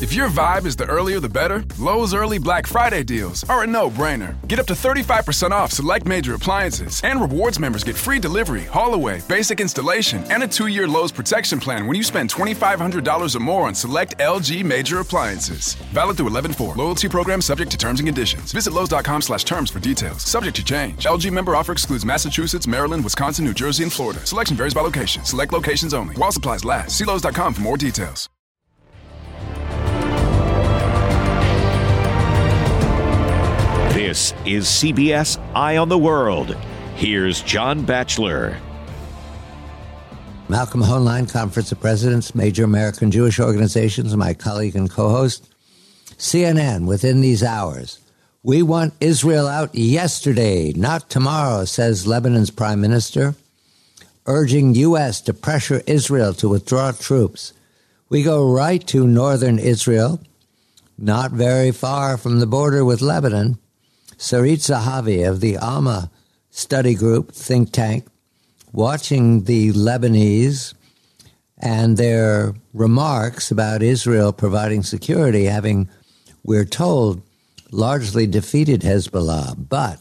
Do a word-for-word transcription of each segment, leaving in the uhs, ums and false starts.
If your vibe is the earlier the better, Lowe's early Black Friday deals are a no-brainer. Get up to thirty-five percent off select major appliances, and rewards members get free delivery, haul-away, basic installation, and a two-year Lowe's protection plan when you spend twenty-five hundred dollars or more on select L G major appliances. Valid through eleven four. Loyalty program subject to terms and conditions. Visit Lowe's.com slash terms for details. Subject to change. L G member offer excludes Massachusetts, Maryland, Wisconsin, New Jersey, and Florida. Selection varies by location. Select locations only. While supplies last. See Lowe's dot com for more details. This is C B S Eye on the World. Here's John Batchelor. Malcolm Hoenlein, Conference of Presidents, major American Jewish organizations, my colleague and co-host. C N N, within these hours. We want Israel out yesterday, not tomorrow, says Lebanon's prime minister, urging U S to pressure Israel to withdraw troops. We go right to northern Israel, not very far from the border with Lebanon. Sarit Zahavi of the Alma Study Group think tank, watching the Lebanese and their remarks about Israel providing security, having, we're told, largely defeated Hezbollah. But,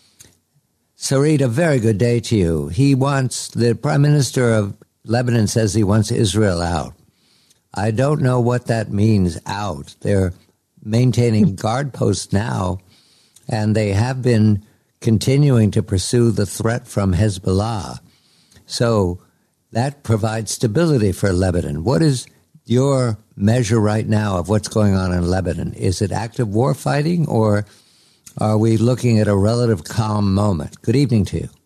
Sarit, a very good day to you. He wants, the Prime Minister of Lebanon says he wants Israel out. I don't know what that means, out. They're maintaining guard posts now, and they have been continuing to pursue the threat from Hezbollah. So that provides stability for Lebanon. What is your measure right now of what's going on in Lebanon? Is it active war fighting, or are we looking at a relative calm moment? Good evening to you.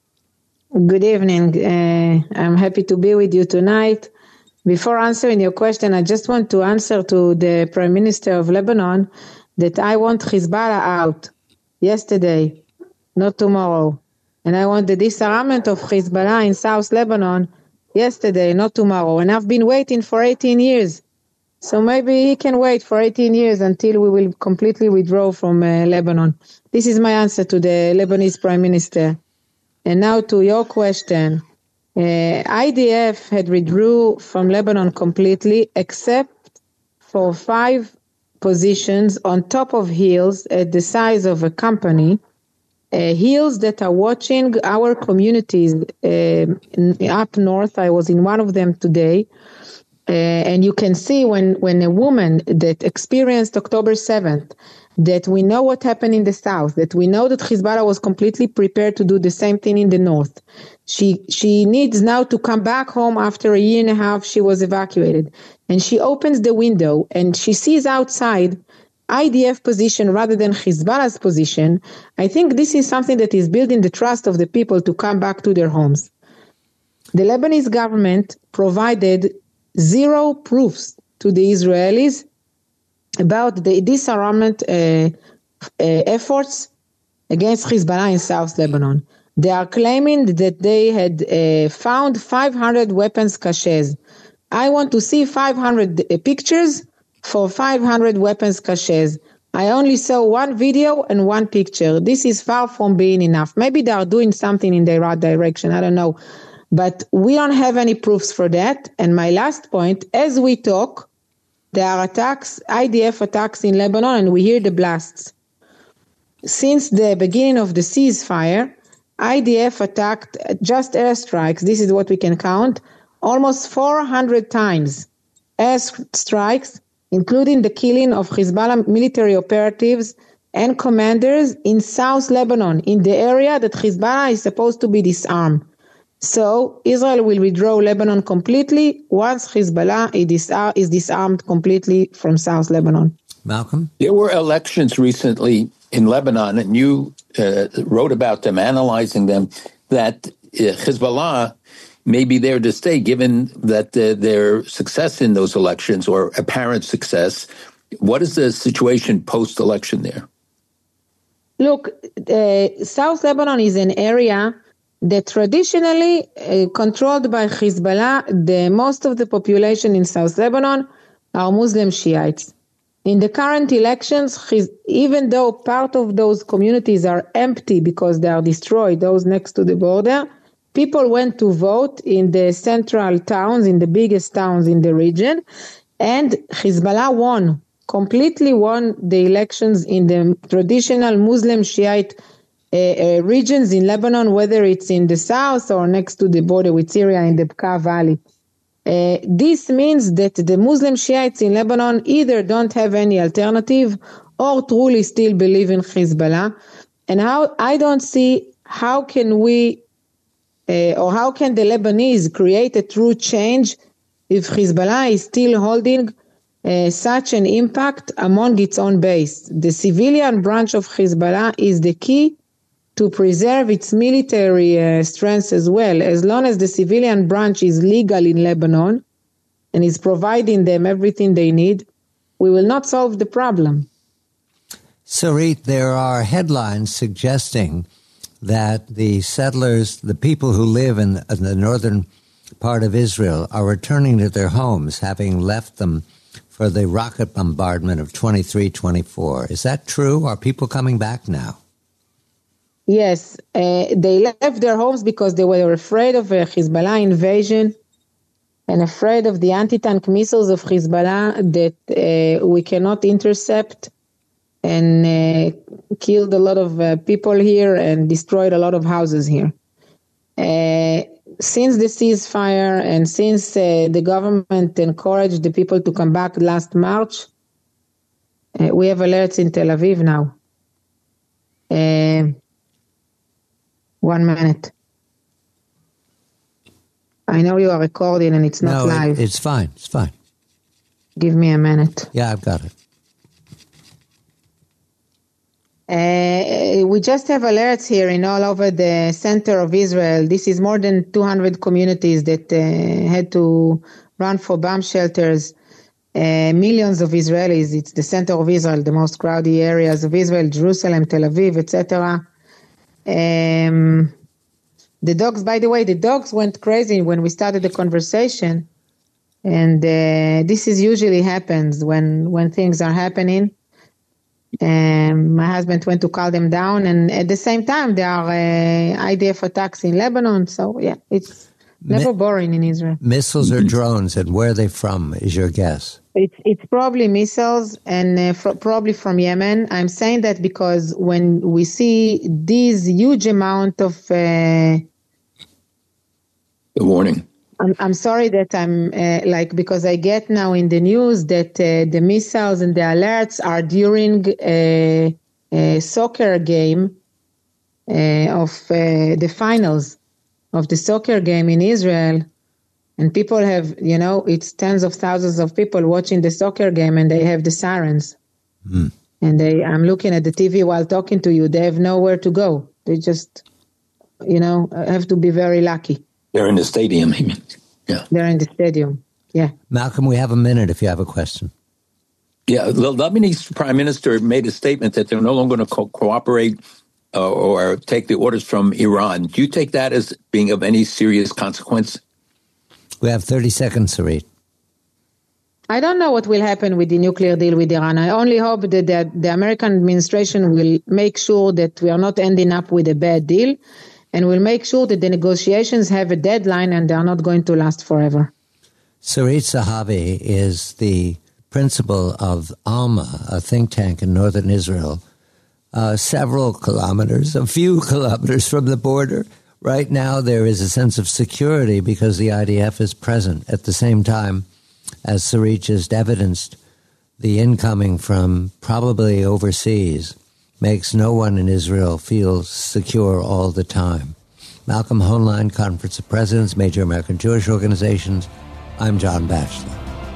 Good evening. Uh, I'm happy to be with you tonight. Before answering your question, I just want to answer to the Prime Minister of Lebanon that I want Hezbollah out yesterday, not tomorrow. And I want the disarmament of Hezbollah in South Lebanon yesterday, not tomorrow. And I've been waiting for eighteen years. So maybe he can wait for eighteen years until we will completely withdraw from uh, Lebanon. This is my answer to the Lebanese Prime Minister. And now to your question. Uh, I D F had withdrew from Lebanon completely, except for five positions on top of hills at the size of a company, uh, hills that are watching our communities uh, up north. I was in one of them today. Uh, and you can see when, when a woman that experienced October seventh, that we know what happened in the south, that we know that Hezbollah was completely prepared to do the same thing in the north. She she needs now to come back home after a year and a half she was evacuated. And she opens the window and she sees outside I D F position rather than Hezbollah's position. I think this is something that is building the trust of the people to come back to their homes. The Lebanese government provided zero proofs to the Israelis about the disarmament uh, uh, efforts against Hezbollah in South Lebanon. They are claiming that they had uh, found five hundred weapons caches. I want to see five hundred uh, pictures for five hundred weapons caches. I only saw one video and one picture. This is far from being enough. Maybe they are doing something in the right direction. I don't know. But we don't have any proofs for that. And my last point, as we talk, there are attacks, I D F attacks in Lebanon, and we hear the blasts. Since the beginning of the ceasefire, I D F attacked just airstrikes. This is what we can count. Almost four hundred times airstrikes, including the killing of Hezbollah military operatives and commanders in South Lebanon, in the area that Hezbollah is supposed to be disarmed. So Israel will withdraw Lebanon completely once Hezbollah is disarmed completely from South Lebanon. Malcolm? There were elections recently in Lebanon, and you uh, wrote about them, analyzing them, that uh, Hezbollah may be there to stay, given that uh, their success in those elections, or apparent success. What is the situation post-election there? Look, uh, South Lebanon is an area that traditionally uh, controlled by Hezbollah. The most of the population in South Lebanon are Muslim Shiites. In the current elections, even though part of those communities are empty because they are destroyed, those next to the border, people went to vote in the central towns, in the biggest towns in the region. And Hezbollah won, completely won the elections in the traditional Muslim Shiite uh, uh, regions in Lebanon, whether it's in the south or next to the border with Syria in the Bekaa Valley. Uh, this means that the Muslim Shiites in Lebanon either don't have any alternative or truly still believe in Hezbollah. And how I don't see how can we uh, or how can the Lebanese create a true change if Hezbollah is still holding uh, such an impact among its own base. The civilian branch of Hezbollah is the key to preserve its military uh, strengths as well. As long as the civilian branch is legal in Lebanon and is providing them everything they need, we will not solve the problem. Sarit, there are headlines suggesting that the settlers, the people who live in, in the northern part of Israel, are returning to their homes, having left them for the rocket bombardment of twenty-three twenty-four. Is that true? Are people coming back now? Yes, uh, they left their homes because they were afraid of a Hezbollah invasion and afraid of the anti-tank missiles of Hezbollah that uh, we cannot intercept, and uh, killed a lot of uh, people here and destroyed a lot of houses here. Uh, since the ceasefire and since uh, the government encouraged the people to come back last March, uh, we have alerts in Tel Aviv now. Uh, one minute. I know you are recording and it's not no, live. It, it's fine. It's fine. Give me a minute. Yeah, I've got it. Uh, we just have alerts here in all over the center of Israel. This is more than two hundred communities that uh, had to run for bomb shelters. Uh, millions of Israelis. It's the center of Israel, the most crowded areas of Israel, Jerusalem, Tel Aviv, et cetera. Um, the dogs, by the way, the dogs went crazy when we started the conversation. And uh, this is usually happens when, when things are happening. Um, my husband went to calm them down, and at the same time, there are uh, I D F attacks in Lebanon. So, yeah, it's never Mi- boring in Israel. Missiles or drones, and where are they from, is your guess? It's it's probably missiles and uh, fr- probably from Yemen. I'm saying that because when we see these huge amount of... Uh, the warning. I'm, I'm sorry that I'm uh, like, because I get now in the news that uh, the missiles and the alerts are during a, a soccer game uh, of uh, the finals of the soccer game in Israel. And people have, you know, it's tens of thousands of people watching the soccer game and they have the sirens. Mm. And they, I'm looking at the T V while talking to you. They have nowhere to go. They just, you know, have to be very lucky. They're in the stadium, I mean. Yeah. They're in the stadium, yeah. Malcolm, we have a minute if you have a question. Yeah, the Lebanese prime minister made a statement that they're no longer going to co- cooperate uh, or take the orders from Iran. Do you take that as being of any serious consequence? We have thirty seconds, Sarit. I don't know what will happen with the nuclear deal with Iran. I only hope that the, the American administration will make sure that we are not ending up with a bad deal, and will make sure that the negotiations have a deadline and they are not going to last forever. Sarit Zahavi is the principal of Alma, a think tank in northern Israel, uh, several kilometers, a few kilometers from the border. Right now there is a sense of security because the I D F is present. At the same time, as Sarit just evidenced, the incoming from probably overseas makes no one in Israel feel secure all the time. Malcolm Hoenlein, Conference of Presidents, Major American Jewish Organizations. I'm John Batchelor.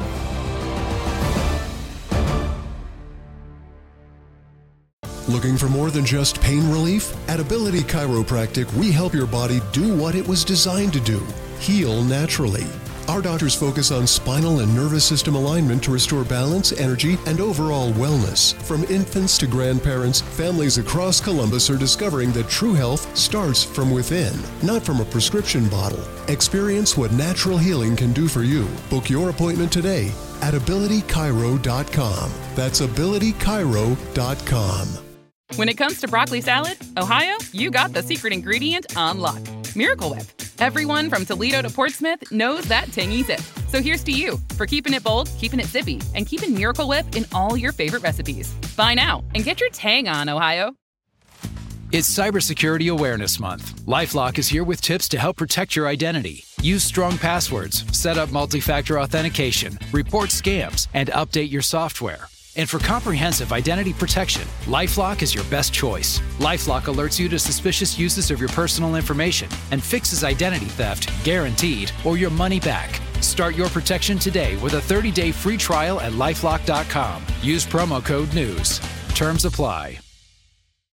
Looking for more than just pain relief? At Ability Chiropractic, we help your body do what it was designed to do, heal naturally. Our doctors focus on spinal and nervous system alignment to restore balance, energy, and overall wellness. From infants to grandparents, families across Columbus are discovering that true health starts from within, not from a prescription bottle. Experience what natural healing can do for you. Book your appointment today at ability chiro dot com. That's ability chiro dot com. When it comes to broccoli salad, Ohio, you got the secret ingredient on lock. Miracle Whip. Everyone from Toledo to Portsmouth knows that tangy zip. So here's to you for keeping it bold, keeping it zippy, and keeping Miracle Whip in all your favorite recipes. Buy now and get your tang on, Ohio. It's Cybersecurity Awareness Month. LifeLock is here with tips to help protect your identity. Use strong passwords, set up multi-factor authentication, report scams, and update your software. And for comprehensive identity protection, LifeLock is your best choice. LifeLock alerts you to suspicious uses of your personal information and fixes identity theft, guaranteed, or your money back. Start your protection today with a thirty-day free trial at LifeLock dot com. Use promo code NEWS. Terms apply.